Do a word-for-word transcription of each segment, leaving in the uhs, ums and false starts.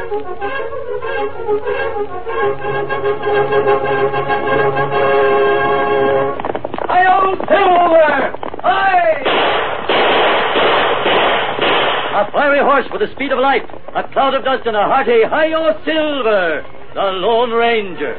Hi-yo, Silver! Hi! A fiery horse with the speed of light, a cloud of dust, and a hearty Hi-yo, Silver, the Lone Ranger.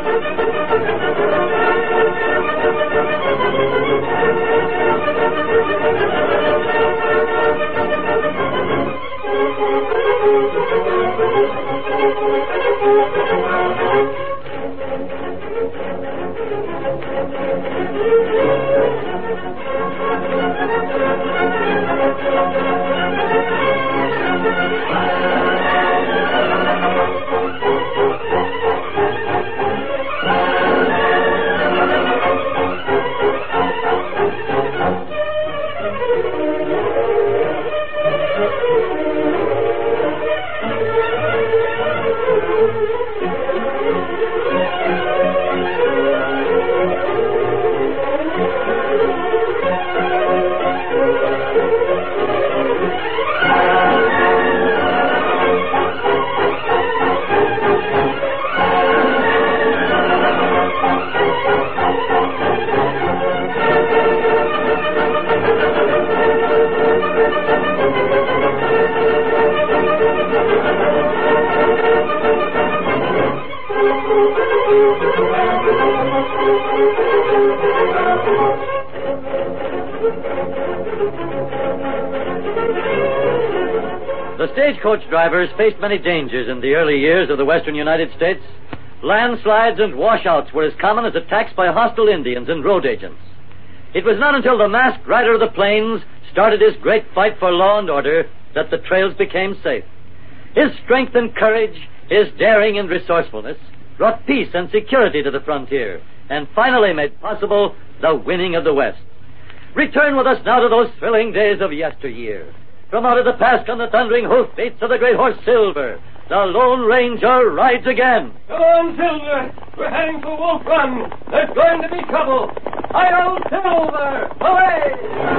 The stagecoach drivers faced many dangers in the early years of the western United States. Landslides and washouts were as common as attacks by hostile Indians and road agents. It was not until the masked rider of the plains started his great fight for law and order that the trails became safe. His strength and courage, his daring and resourcefulness brought peace and security to the frontier and finally made possible the winning of the West. Return with us now to those thrilling days of yesteryear. From out of the past come the thundering hoofbeats of the great horse Silver. The Lone Ranger rides again. Come on, Silver. We're heading for Wolf Run. There's going to be trouble. Hi-yo, Silver! Away!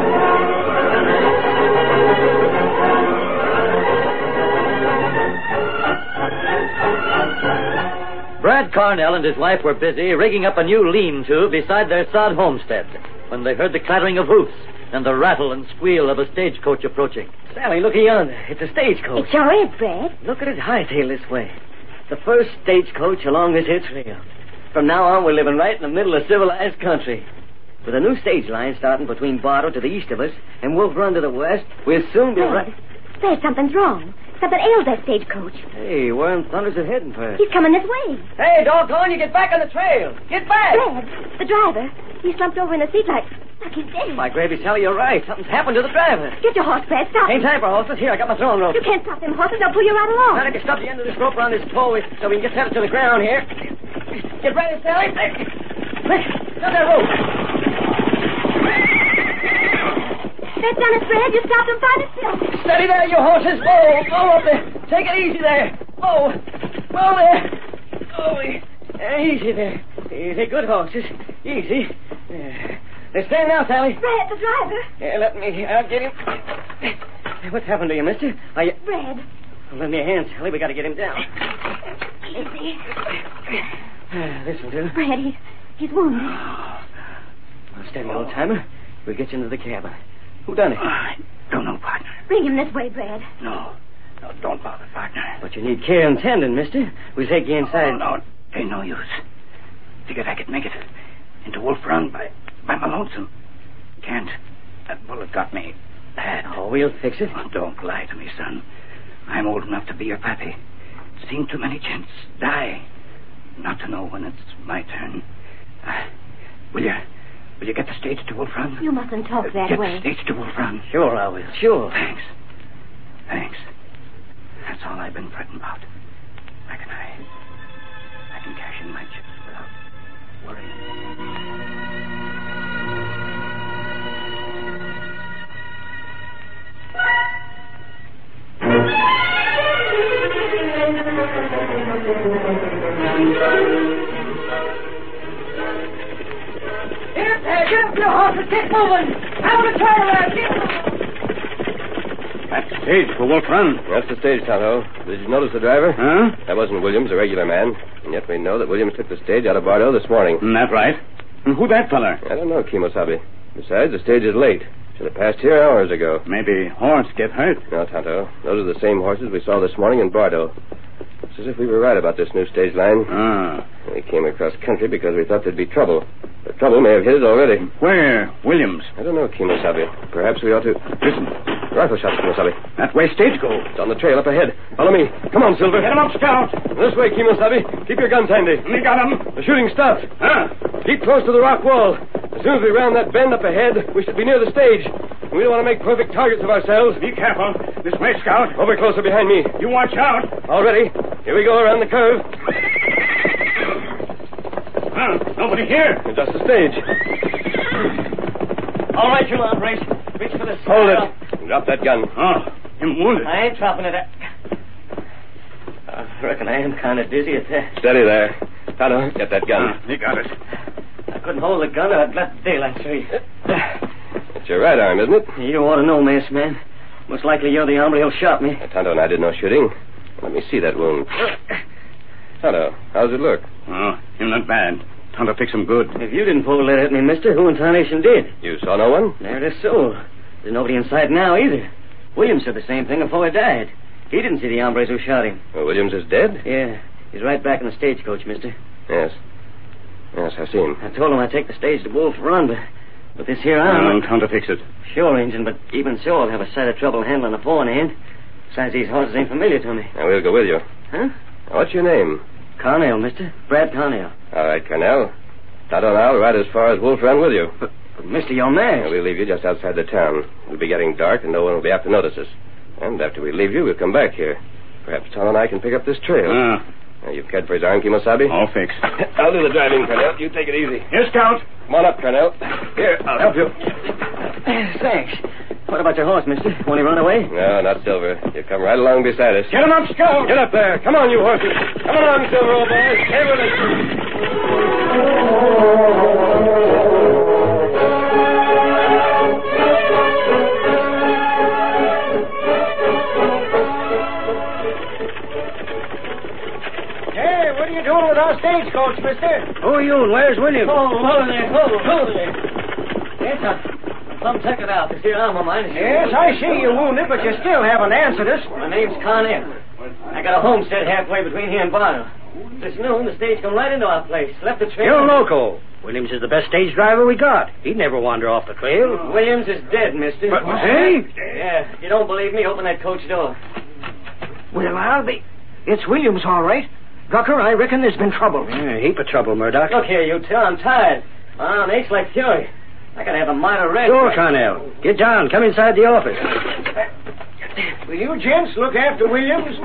Brad Carnell and his wife were busy rigging up a new lean-to beside their sod homestead when they heard the clattering of hoofs and the rattle and squeal of a stagecoach approaching. Sally, look yonder. It's a stagecoach. It sure is, Brad. Look at it hightail this way. The first stagecoach along this here trail. From now on, we're living right in the middle of civilized country. With a new stage line starting between Bartow to the east of us and Wolf Run to the west, we'll soon be Brad, right... Brad, something's wrong. Something ails that stagecoach. Hey, where in thunder's it heading for? He's coming this way. Hey, doggone, you get back on the trail. Get back! Brad, the driver. He slumped over in the seat like, like he's dead. My gravy, Sally, you're right. Something's happened to the driver. Get your horse, Brad. Stop Ain't him. time for horses. Here, I got my throwing rope. You can't stop them horses. They'll pull you right along. Now, let me stop the end of this rope around this pole so we can get settled to the ground here. Get ready, Sally. Quick, stop that rope. That's done it, Brad. You stopped him by the still. Steady there, you horses. Whoa, whoa up there. Take it easy there. Whoa, whoa there. Oh, uh, easy there. Easy, good horses. Easy. Uh, they're staying now, Sally. Brad, the driver. Yeah, let me, I'll get him. What's happened to you, mister? Are you... Brad. Well, lend me a hand, Sally. We got to get him down. Easy. Uh, this'll do. Brad, he's, he's wounded. Well, steady, old timer. We'll get you into the cabin. Who done it? I don't know, partner. Bring him this way, Brad. No. No, don't bother, partner. But you need care and tending, mister. We'll take you inside. Oh, no, ain't no use. Figured I could make it into Wolf Run by, by my lonesome. Can't. That bullet got me bad. Oh, we'll fix it. Oh, don't lie to me, son. I'm old enough to be your pappy. Seen too many gents die. Not to know when it's my turn. Uh, will you... Will you get the stage to Wolf Run? You mustn't talk that get way. the stage to Wolf Run. Sure, I will. Sure. Thanks. Thanks. That's all I've been fretting about. Reckon I... I can cash in my chips without worrying. Here, there, get up your horses. Get moving. Out of the trail there. Get moving. That stage for Wolf Run. That's the stage, Tonto. Did you notice the driver? Huh? That wasn't Williams, a regular man. And yet we know that Williams took the stage out of Bardo this morning. Isn't that right? And who that feller? I don't know, Kimosabe. Besides, the stage is late. Should have passed here hours ago. Maybe horse get hurt. No, Tonto. Those are the same horses we saw this morning in Bardo. It's as if we were right about this new stage line. Ah. We came across country because we thought there'd be trouble. The trouble may have hit us already. Where? Williams. I don't know, Kimosabe. Perhaps we ought to... Listen. Rifle shots, Kimosabe. That way stage goes. It's on the trail up ahead. Follow me. Come on, Silver. Get him up, Scout. This way, Kimosabe. Keep your guns handy. We got him. The shooting stopped. Huh? Keep close to the rock wall. As soon as we round that bend up ahead, we should be near the stage. We don't want to make perfect targets of ourselves. Be careful. This way, Scout. Over closer behind me. You watch out. All ready. Here we go around the curve. Huh? Nobody here. Just the stage. All right, you hombres. Reach for the Hold saddle. it. Drop that gun. Oh, him wounded. I ain't dropping it. I reckon I am kind of dizzy at that. Steady there. Tonto, get that gun. Uh, he got it. I couldn't hold the gun or I'd let daylight see. It's your right arm, isn't it? You ought to know, masked man. Most likely you're the hombre who shot me. Tonto and I did no shooting. Let me see that wound. Tonto, how's it look? Oh, him not bad. Tonto fix him good. If you didn't pull that at me, mister, who in tarnation did? You saw no one? There it is so. There's nobody in sight now either. Williams said the same thing before he died. He didn't see the hombres who shot him. Well, Williams is dead? Yeah. He's right back in the stagecoach, mister. Yes. Yes, I see him. I told him I'd take the stage to Wolf Run, but with this here arm... Oh, Tonto fix it. Sure, Injun, but even so, I'll have a sight of trouble handling the pawn end. Besides, these horses ain't familiar to me. Now, we'll go with you. Huh? Now, what's your name? Carnell, mister. Brad Carnell. All right, Cornell. Tonto and I'll ride as far as Wolf Run with you. But, but mister, you're mad. Now, we'll leave you just outside the town. It'll be getting dark, and no one will be apt to notice us. And after we leave you, we'll come back here. Perhaps Tonto and I can pick up this trail. Ah. Now, you've cared for his arm, Kimosabe? All fixed. I'll do the driving, Cornell. You take it easy. Here, Scout. Come on up, Cornell. Here, I'll help you. Thanks. What about your horse, mister? Won't he run away? No, not Silver. You come right along beside us. Get him up, Scout. Get up there. Come on, you horses. Come along, Silver, old boy. Stay with us. Hey, what are you doing with our stagecoach, mister? Who are you and where's William? Oh, hold there, hold, hold there. Yes, I, I'm check it out. This here arm of mine is... Yes, I see you're wounded, but you still haven't answered us. My name's Carnell. I got a homestead halfway between here and Bardo. This noon, the stage come right into our place. Left the trail... You're loco. Williams is the best stage driver we got. He'd never wander off the trail. Williams is dead, mister. But, hey? Yeah, if you don't believe me, open that coach door. Well, I'll be... It's Williams, all right. Gucker, I reckon there's been trouble. Yeah, a heap of trouble, Murdoch. Look here, you two. I'm tired. My arm aches like fury. I gotta have a minor rest. Sure, Cornell. Get down. Come inside the office. Will you gents look after Williams?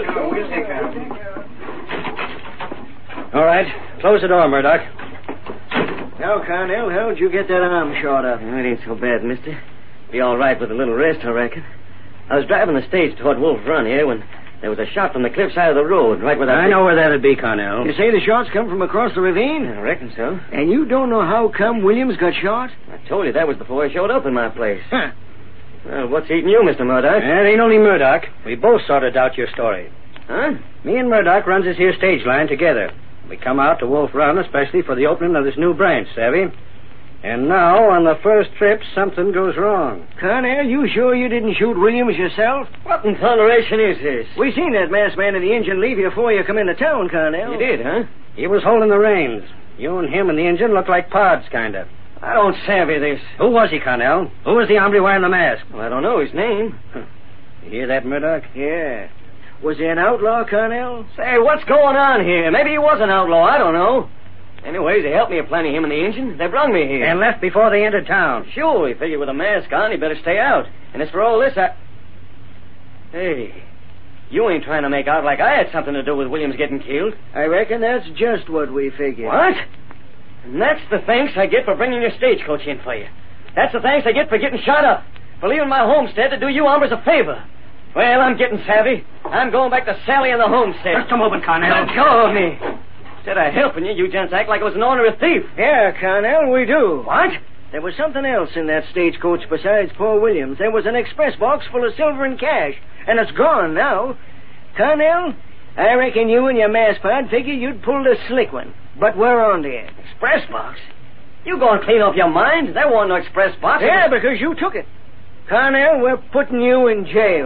All right. Close the door, Murdoch. Now, Cornell, how'd you get that arm shot up? It ain't so bad, mister. Be all right with a little rest, I reckon. I was driving the stage toward Wolf Run here when there was a shot from the cliffside of the road, right where that... I know where that'd be, Cornell. You say the shots come from across the ravine? I reckon so. And you don't know how come Williams got shot? I told you that was before he showed up in my place. Huh. Well, what's eating you, Mister Murdoch? It ain't only Murdoch. We both sorted out your story. Huh? Me and Murdoch runs this here stage line together. We come out to Wolf Run especially for the opening of this new branch, savvy? And now, on the first trip, something goes wrong. Cornell, you sure you didn't shoot Williams yourself? What in thunderation is this? We seen that masked man in the engine leave you before you come into town, Cornell. You did, huh? He was holding the reins. You and him and the engine look like pods, kind of. I don't savvy this. Who was he, Cornell? Who was the hombre wearing the mask? Well, I don't know his name. You hear that, Murdoch? Yeah. Was he an outlaw, Cornell? Say, what's going on here? Maybe he was an outlaw. I don't know. Anyways, they helped me plenty, him and the engine. They brung me here. And left before they entered town. Sure, he figured with a mask on, he better stay out. And as for all this, I... Hey, you ain't trying to make out like I had something to do with Williams getting killed. I reckon that's just what we figured. What? And that's the thanks I get for bringing your stagecoach in for you. That's the thanks I get for getting shot up. For leaving my homestead to do you hombres a favor. Well, I'm getting savvy. I'm going back to Sally and the homestead. Just a moment, Cornell. Let go of me. Instead of helping you, you gents act like I was an ornery thief. Yeah, Cornell, we do. What? There was something else in that stagecoach besides poor Williams. There was an express box full of silver and cash, and it's gone now. Cornell, I reckon you and your mass pard figure you'd pulled a slick one. But we're on to you. Express box? You going clean off your mind? There wasn't no express box. Yeah, because you took it. Cornell, we're putting you in jail.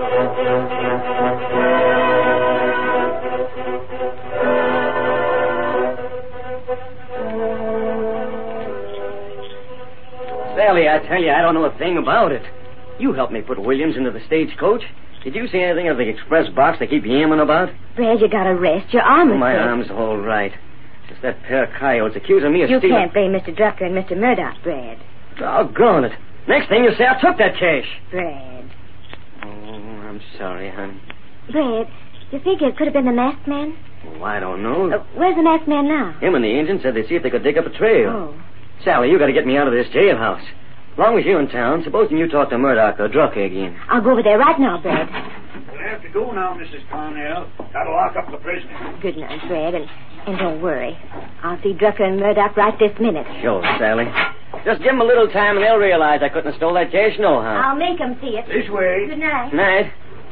Sally, I tell you, I don't know a thing about it. You helped me put Williams into the stagecoach. Did you see anything of the express box they keep yamming about? Brad, you gotta rest. Your arm is Oh, my sick. arm's all right. Just that pair of coyotes accusing me of You stealing... can't blame Mister Drucker and Mister Murdoch, Brad. Doggone it. Next thing you say, I took that cash. Brad. Oh, I'm sorry, honey. Brad, you think it could have been the masked man? Oh, I don't know. Uh, where's the masked man now? Him and the engine said they'd see if they could dig up a trail. Oh. Sally, you got to get me out of this jailhouse. As long as you're in town, supposing you talk to Murdoch or Drucker again. I'll go over there right now, Brad. We'll have to go now, Missus Parnell. Gotta lock up the prisoner. Good night, Brad, and, and don't worry. I'll see Drucker and Murdoch right this minute. Sure, Sally. Just give them a little time and they'll realize I couldn't have stole that cash no how. I'll make 'em see it. This way. Good night. Night.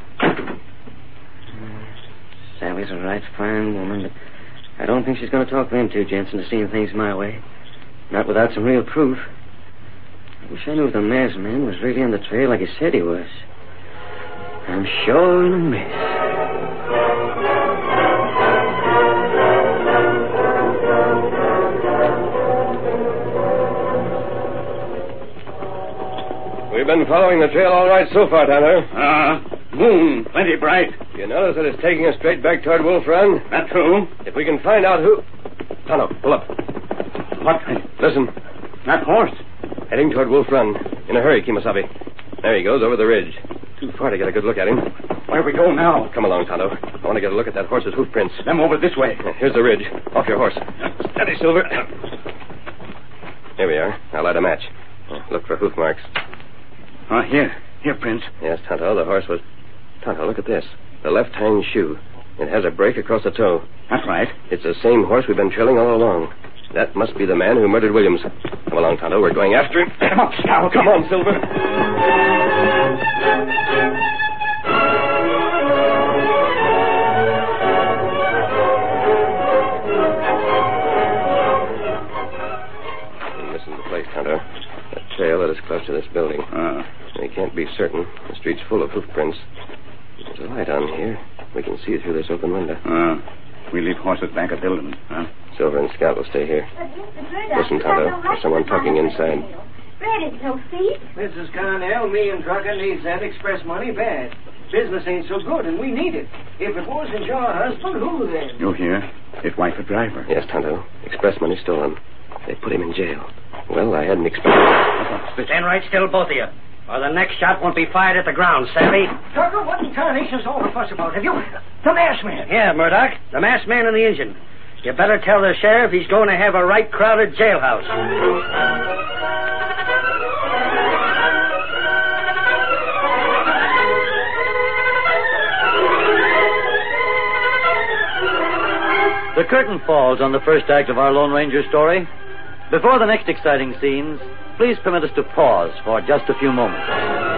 Sally's a right fine woman, but I don't think she's going to talk them two gents into seeing things my way. Not without some real proof. I wish I knew if the masked man was really on the trail like he said he was. I'm sure in a mess. We've been following the trail all right so far, Tanner. Ah, uh, moon, plenty bright. You notice that it's taking us straight back toward Wolf Run? That's true. If we can find out who... Tonto, pull up. What? Listen. That horse. Heading toward Wolf Run. In a hurry, Kimasabi. There he goes, over the ridge. Too far to get a good look at him. Where we go now? Come along, Tonto. I want to get a look at that horse's hoof prints. Them over this way. Here's the ridge. Off your horse. Steady, Silver. Here we are. I'll light a match. Look for hoof marks. Ah, here. Here, Prince. Yes, Tonto, the horse was... Tonto, look at this. The left hind shoe. It has a break across the toe. That's right. It's the same horse we've been trailing all along. That must be the man who murdered Williams. Come along, Tonto. We're going after him. Come on, Scout. Come on, Silver. This is the place, Tonto. That trail that is close to this building. Ah. We can't be certain. The street's full of hoof prints. There's a light on here. We can see it through this open window. Ah. We leave horses back at building, huh? Silver and Scout will stay here. Listen, Tonto. There's someone talking inside. Brad is no thief. Missus Cornell, me and Drucker needs that express money bad. Business ain't so good, and we need it. If it wasn't your husband, who then? You hear? His wife a driver. Yes, Tonto. Express money stolen. They put him in jail. Well, I hadn't expected... Stand right still, both of you, or the next shot won't be fired at the ground, savvy? Drucker, what in tarnation's all the fuss about? Have you... The masked man. Yeah, Murdoch. The masked man and the engine. You better tell the sheriff he's going to have a right crowded jailhouse. The curtain falls on the first act of our Lone Ranger story. Before the next exciting scenes, please permit us to pause for just a few moments.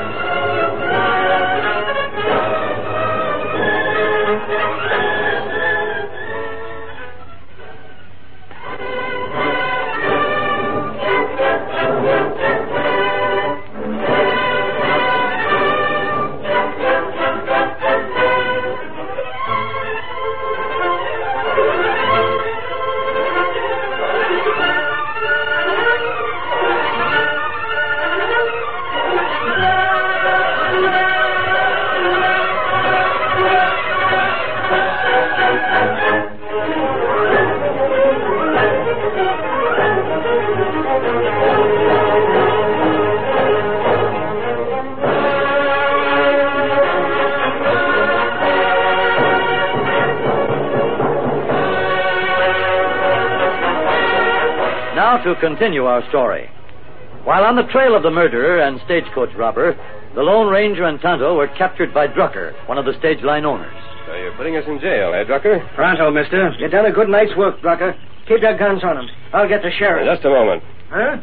Now to continue our story. While on the trail of the murderer and stagecoach robber, the Lone Ranger and Tonto were captured by Drucker, one of the stage line owners. So you're putting us in jail, eh, Drucker? Pronto, mister. You done a good night's work, Drucker. Keep your guns on him. I'll get the sheriff. Just a moment. Huh?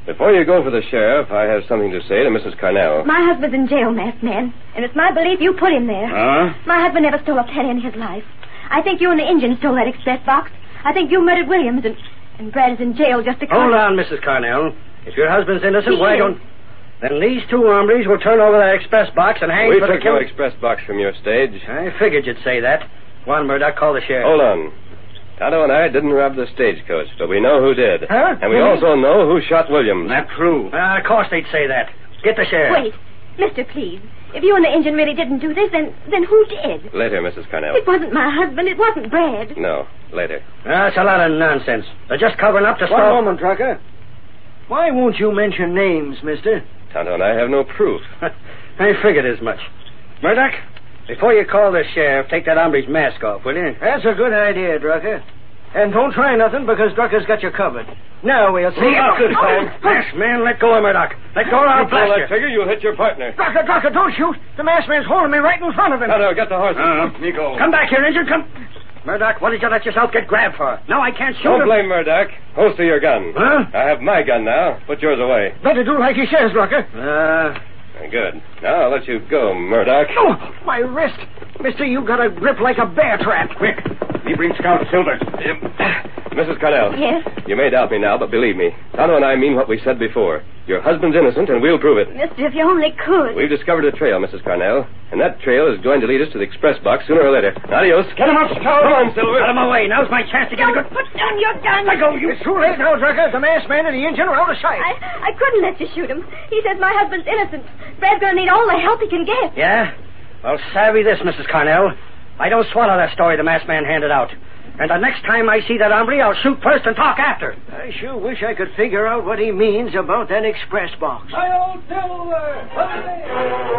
Before you go for the sheriff, I have something to say to Missus Carnell. My husband's in jail, masked man, and it's my belief you put him there. Huh? My husband never stole a penny in his life. I think you and the Indian stole that express box. I think you murdered Williams, and, and Brad is in jail just because... Hold on, Missus Carnell. If your husband's innocent, He why is. don't... Then these two hombres will turn over that express box and hang We for the took no killing... express box from your stage. I figured you'd say that. Go on, Murdoch, call the sheriff. Hold on. Tonto and I didn't rob the stagecoach, but we know who did. Huh? And we also know who shot Williams. Not true. Uh, of course they'd say that. Get the sheriff. Wait, mister, please. If you and the Indian really didn't do this, then then who did? Later, Missus Carnell. It wasn't my husband. It wasn't Brad. No, later. That's a lot of nonsense. They're just covering up to One stop... moment, Trucker. Why won't you mention names, mister? Tonto and I have no proof. I figured as much. Murdoch, before you call the sheriff, take that hombre's mask off, will you? That's a good idea, Drucker. And don't try nothing, because Drucker's got you covered. Now we'll see. Oh, Good time. Masked man, let go of Murdoch. Let go or I'll You pull blast that you. trigger, you'll hit your partner. Drucker, Drucker, don't shoot. The masked man's holding me right in front of him. Tonto, get the horses. Uh, me go. Come back here, Injun. Come. Murdoch, what did you let yourself get grabbed for? Now I can't shoot Don't him. blame Murdoch. Holster your gun. Huh? I have my gun now. Put yours away. Better do like he says, Drucker. Uh, Very good. Now I'll let you go, Murdoch. Oh, my wrist. Mister, you got a grip like a bear trap. quick. Me bring Scout Silver. Missus Carnell. Yes? You may doubt me now, but believe me. Tonto and I mean what we said before. Your husband's innocent, and we'll prove it. Mister, if you only could. We've discovered a trail, Missus Carnell, and that trail is going to lead us to the express box sooner or later. Adios. Get him up, Scout. Come on, Silver. Out of my way. Now's my chance to get a Don't good... put down your gun. Let go, you... It's too late now, Drucker. The masked man and the Indian are out of sight. I, I couldn't let you shoot him. He says my husband's innocent. Brad's going to need all the help he can get. Yeah? Well, savvy this, Missus Carnell. I don't swallow that story the masked man handed out. And the next time I see that hombre, I'll shoot first and talk after. I sure wish I could figure out what he means about that express box. My old Silver!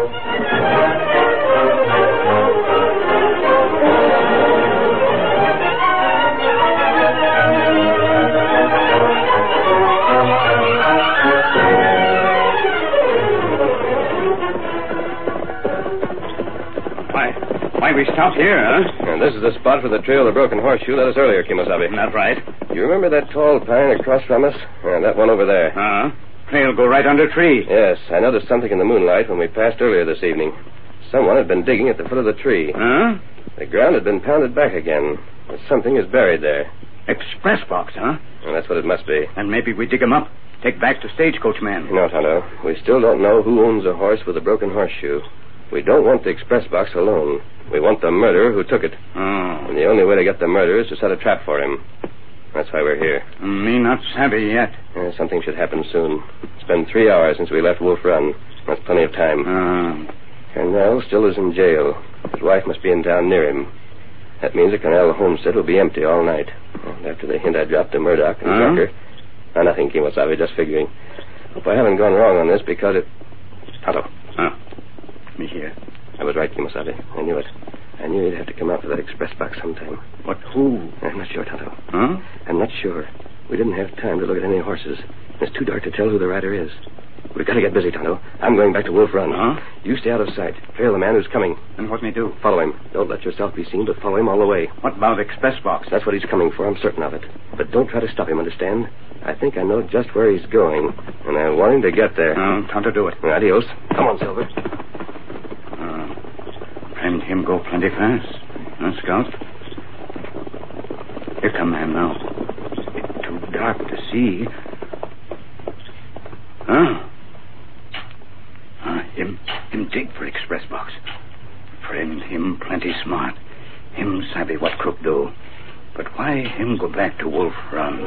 Why, why we stopped here, huh? And this is the spot for the trail the broken horseshoe led us earlier, Kimosabe. Not right. You remember that tall pine across from us? And that one over there. Uh-huh. Trail go right under tree. Yes, I noticed something in the moonlight when we passed earlier this evening. Someone had been digging at the foot of the tree. Huh? The ground had been pounded back again. But something is buried there. Express box, huh? And that's what it must be. And maybe we dig 'em up. Take back to stagecoach man. No, Tonto. We still don't know who owns a horse with a broken horseshoe. We don't want the express box alone. We want the murderer who took it. Oh. And the only way to get the murderer is to set a trap for him. That's why we're here. Me not savvy yet. Uh, something should happen soon. It's been three hours since we left Wolf Run. That's plenty of time. Uh, Carnell still is in jail. His wife must be in town near him. That means the Carnell homestead will be empty all night. And after the hint I dropped to Murdoch and Huh? Drucker... Oh, nothing, Kimosabe, just figuring. Hope I haven't gone wrong on this because it... Tonto. huh. Me here. I was right, Kimosabe. I knew it. I knew you'd have to come out for that express box sometime. What, who? I'm not sure, Tonto. Huh? I'm not sure. We didn't have time to look at any horses. It's too dark to tell who the rider is. We've got to get busy, Tonto. I'm going back to Wolf Run. Huh? You stay out of sight. Trail the man who's coming. And what me do? Follow him. Don't let yourself be seen, but follow him all the way. What about express box? That's what he's coming for. I'm certain of it. But don't try to stop him, understand? I think I know just where he's going, and I want him to get there. Uh, time to do it. Adios. Come on, Silver. Uh, friend him go plenty fast. Huh, Scout? Here come man now. It's too dark to see. Huh? Uh, him, him dig for express box. Friend him plenty smart. Him savvy what crook do. But why him go back to Wolf Run?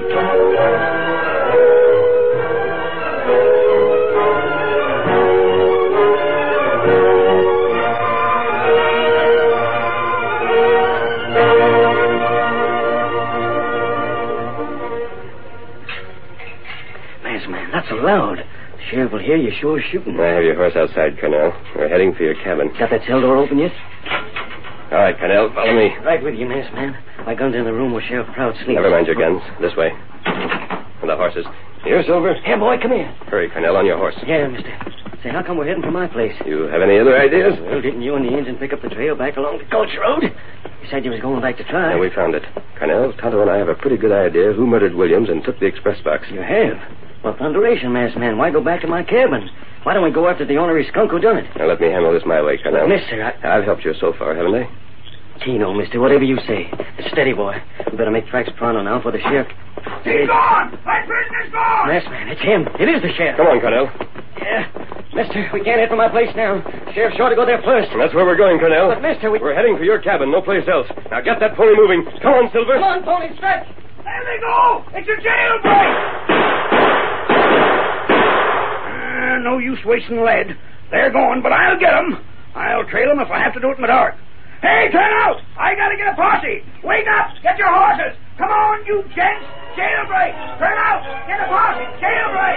Masked man, not so loud. The sheriff will hear you sure shooting. I have your horse outside, Carnell. We're heading for your cabin. Got that cell door open yet? All right, Carnell, follow me. Right with you, masked man. My gun's in the room where Sheriff Prout sleeps. Never mind your guns. This way. And the horses. Here, Silver. Here, boy, come here. Hurry, Carnell, on your horse. Yeah, mister. Say, how come we're heading for my place? You have any other ideas? Well, didn't you and the engine pick up the trail back along the coach road? You said you was going back to try. Yeah, we found it. Carnell, Tonto and I have a pretty good idea who murdered Williams and took the express box. You have? Well, thunderation, masked man. Why go back to my cabin? Why don't we go after the ornery skunk who done it? Now, let me handle this my way, Colonel. But, mister, I... I've helped you so far, haven't I? Tino, mister, whatever you say. But steady, boy. We better make tracks pronto now for the sheriff. He's gone! My prisoner's gone! Masked man, it's him. It is the sheriff. Come on, Colonel. Yeah. Mister, we can't head for my place now. Sheriff's sure to go there first. That's where we're going, Colonel. But, mister, we... We're heading for your cabin, no place else. Now, get that pony moving. Come on, Silver. Come on, pony, stretch. There they go! It's a jailbreak! Uh, no use wasting lead. They're going, but I'll get them. I'll trail them if I have to do it in the dark. Hey, turn out! I gotta get a posse. Wake up! Get your horses! Come on, you gents! Jailbreak! Turn out! Get a posse! Jailbreak!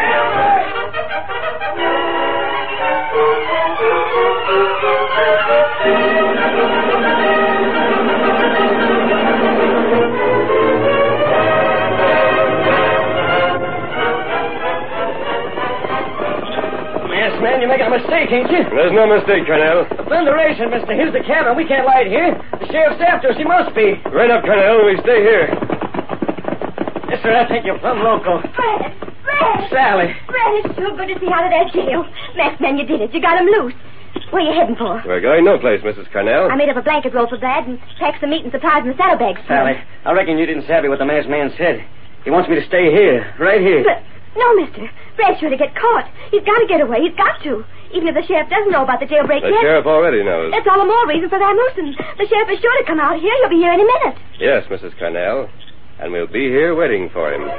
Masked man, you're making a mistake, ain't you? There's no mistake, Colonel. Thunderation, mister. Here's the cabin. We can't light here. The sheriff's after us. He must be. Right up, Colonel. We stay here. Mister, I think you're plumb loco. Fred! Fred! Sally. Fred, it's sure good to see you out of that jail. Masked man, you did it. You got him loose. Where you heading for? We're going no place, Missus Cornell. I made up a blanket roll for Brad and packed some meat and supplies in the saddlebags. for Sally, him. I reckon you didn't savvy what the masked man said. He wants me to stay here, right here. But, no, mister. Brad's sure to get caught. He's got to get away. He's got to. Even if the sheriff doesn't know about the jailbreak The yet. sheriff already knows. That's all the more reason for Van Moosen. The sheriff is sure to come out here. He'll be here any minute. Yes, Missus Cornell. And we'll be here waiting for him.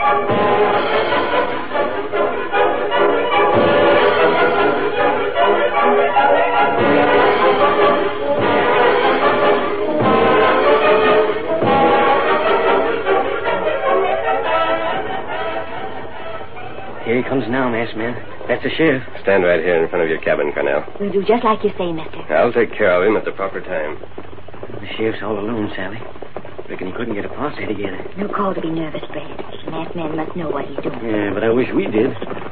Here he comes now, masked man. That's the sheriff. Stand right here in front of your cabin, Cornell. We'll do just like you say, mister. I'll take care of him at the proper time. The sheriff's all alone, Sally. Reckon he couldn't get a posse together. No call to be nervous, Brad. The masked man must know what he's doing. Yeah, but I wish we did.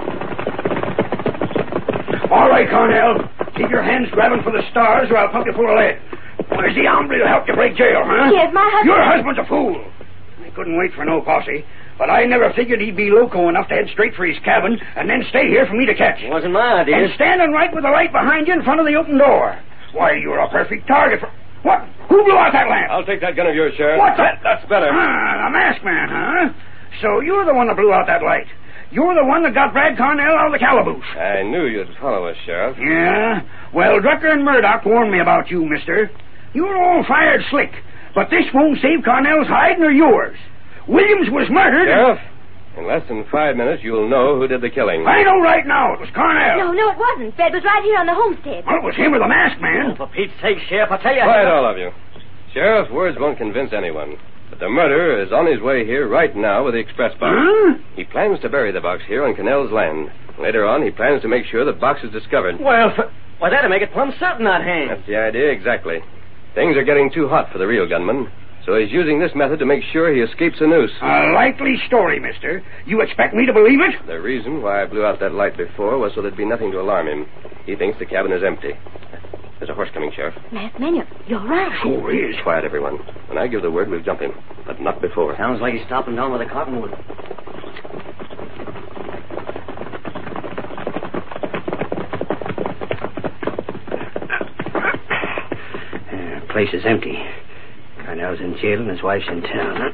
All right, Cornell. Keep your hands grabbing for the stars or I'll pump you full of lead. Where's the hombre who helped you break jail, huh? Here's my husband. Your husband's a fool. I couldn't wait for no posse. But I never figured he'd be loco enough to head straight for his cabin and then stay here for me to catch. It wasn't my idea. And standing right with the light behind you in front of the open door. Why, you're a perfect target for... What? Who blew out that lamp? I'll take that gun of yours, Sheriff. What's that? That's better. Ah, the masked man, huh? So you're the one that blew out that light. You're the one that got Brad Cornell out of the calaboose. I knew you'd follow us, Sheriff. Yeah? Well, Drucker and Murdoch warned me about you, mister. You're all fired slick, but this won't save Cornell's hide nor yours. Williams was murdered. Sheriff, in less than five minutes, you'll know who did the killing. I know right now. It was Cornell. No, no, it wasn't. Fred was right here on the homestead. Well, it was him or the masked man. Oh, for Pete's sake, Sheriff, I tell you... Quiet, all of you. Sheriff, words won't convince anyone. But the murderer is on his way here right now with the express box. Huh? He plans to bury the box here on Cornell's land. Later on, he plans to make sure the box is discovered. Well, for... why, that'd make it plumb certain I'd hang. That's the idea, exactly. Things are getting too hot for the real gunman, so he's using this method to make sure he escapes a noose. A likely story, mister. You expect me to believe it? The reason why I blew out that light before was so there'd be nothing to alarm him. He thinks the cabin is empty. There's a horse coming, Sheriff. Masked man, you're, you're right. Sure is. Quiet, everyone. When I give the word, we'll jump him. But not before. Sounds like he's stopping down with a cottonwood. Uh, place is empty. Cornell's in jail and his wife's in town.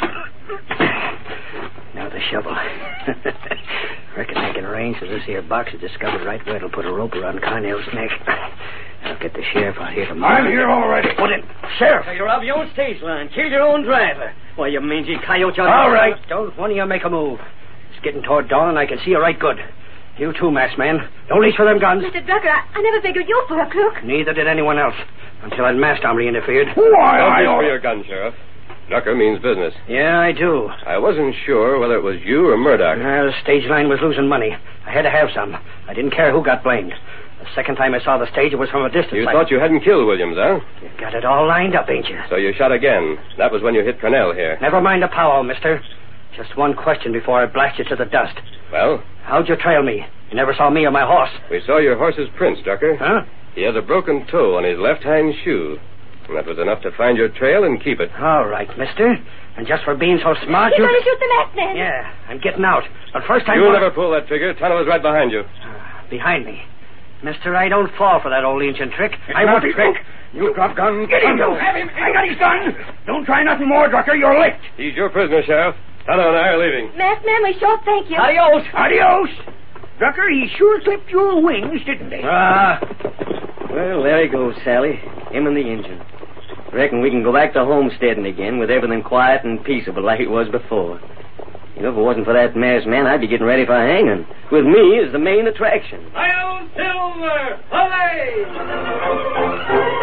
Now the shovel. Reckon I can arrange so this here box is discovered right where it'll put a rope around Cornell's neck. I'll get the sheriff out here tomorrow. I'm here already. What in? Sheriff! So you're off your own stage line. Killed your own driver. Why, you mangy coyote. All right. Don't one of you make a move. It's getting toward dawn and I can see you right good. You too, masked man. Don't reach for them guns. Mister Drucker, I, I never figured you for a crook. Neither did anyone else. Until that masked hombre interfered. Why, Don't I... reach for your gun, Sheriff. Ducker means business. Yeah, I do. I wasn't sure whether it was you or Murdoch. Well, the stage line was losing money. I had to have some. I didn't care who got blamed. The second time I saw the stage, it was from a distance. You I... thought you hadn't killed Williams, huh? You got it all lined up, ain't you? So you shot again. That was when you hit Cornell here. Never mind the powwow, mister. Just one question before I blast you to the dust. Well? How'd you trail me? You never saw me or my horse. We saw your horse's prints, Ducker. Huh? He has a broken toe on his left hind shoe. And that was enough to find your trail and keep it. All right, mister. And just for being so smart, You're you... going to shoot the masked man. Yeah, I'm getting out. But first I'm You'll gonna... never pull that trigger. Tonto is right behind you. Uh, behind me. Mister, I don't fall for that old ancient trick. It's I not won't... trick. You drop gun. Get him, Tonto. you have him. I got his gun. Don't try nothing more, Drucker. You're licked. He's your prisoner, Sheriff. Tonto and I are leaving. Masked man, we sure thank you. Adios. Adios. Drucker, he sure clipped your wings, didn't he? Ah. Well, there he goes, Sally. Him and the engine. Reckon we can go back to homesteading again with everything quiet and peaceable like it was before. You know, if it wasn't for that masked man, I'd be getting ready for hanging, with me as the main attraction. Hi-yo, Silver! Hooray!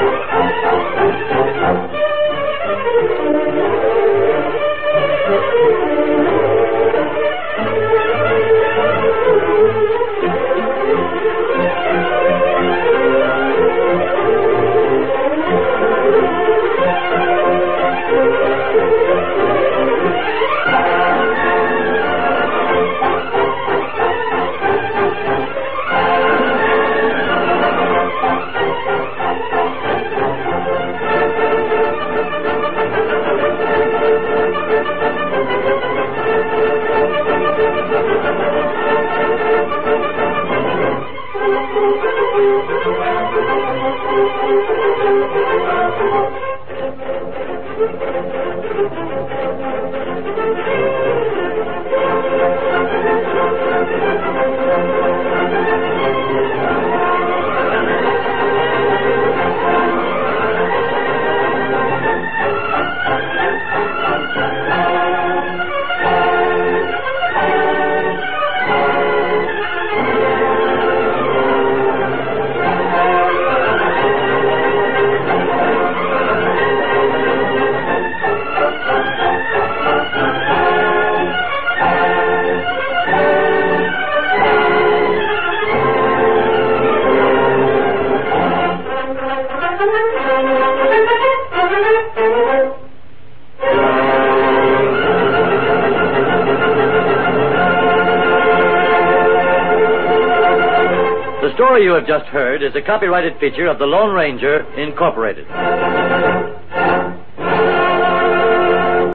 The story you have just heard is a copyrighted feature of the Lone Ranger, Incorporated.